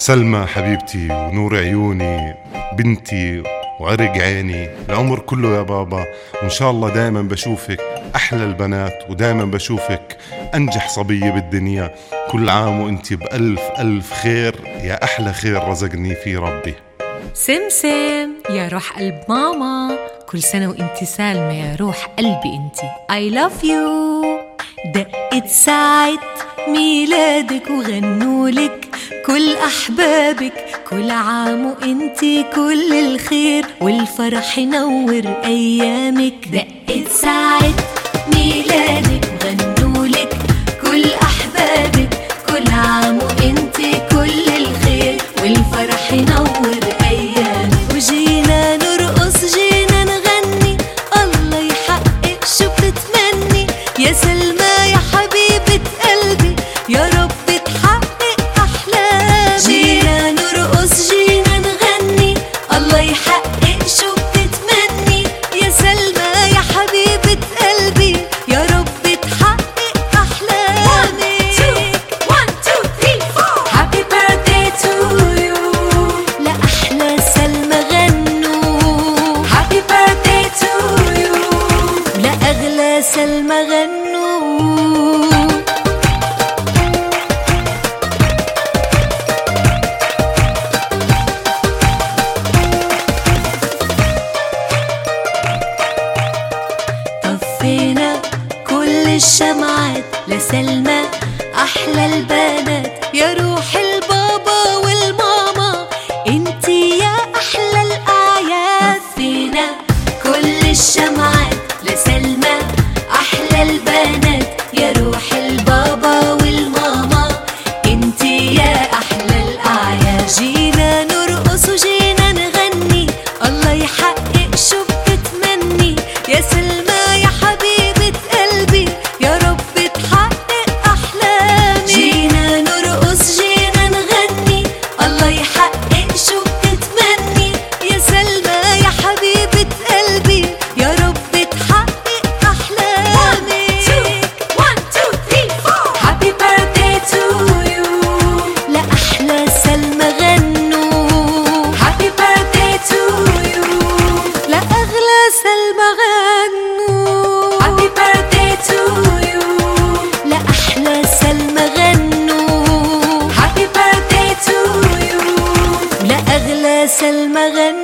سلمى حبيبتي ونور عيوني، بنتي وعرق عيني، العمر كله يا بابا، وإن شاء الله دايما بشوفك أحلى البنات، ودايما بشوفك أنجح صبية بالدنيا. كل عام وإنتي بألف ألف خير، يا أحلى خير رزقني فيه ربي. سمسم يا روح قلب ماما، كل سنة وإنتي سالمة يا روح قلبي إنتي. I love you. دقت ساعة ميلادك وغنولك كل أحبابك، كل عام وإنتي كل الخير والفرح ينور أيامك. دقت ساعة ميلادك وغنولك كل أحبابك، كل عام وإنتي كل الخير والفرح ينور أيامك. وجينا نرقص جينا نغني، الله يحقق شو بتتمني يا سلمى يا حبيبة قلبي، يا رب تحقق أحلامي. جينا نرقص جينا نغني، الله يحقق شو بتتمني يا سلمى يا حبيبة قلبي، يا رب تحقق أحلامي. 1 2 3 4 Happy birthday to you. لأحلى سلمى غنوا Happy birthday to you. لأغلى سلمى غنوا. طفينا كل الشمعات لسلمى أحلى البنات، يا روح البابا والماما انتي يا أحلى الأعياد. طفينا كل الشمعات لسلمى أحلى البنات، يا روح البابا والماما انتي يا أحلى الأعياد. جينا نرقص وجينا نغني، الله يحقق شو بتتمني يا سلمى يا حبيبة قلبي، يا رب تحقق أحلامي. جينا نرقص جينا نغني، الله يحقق شو بتتمني يا سلمى يا حبيبة قلبي، يا رب تحقق أحلامي. 1 2 3 4 Happy birthday to you. لأحلى سلمى غنوا Happy birthday to you. لأغلى سلمى غنوا Happy birthday to you. لأحلى سلمى غنوا Happy birthday to you. لأغلى سلمى غنوا.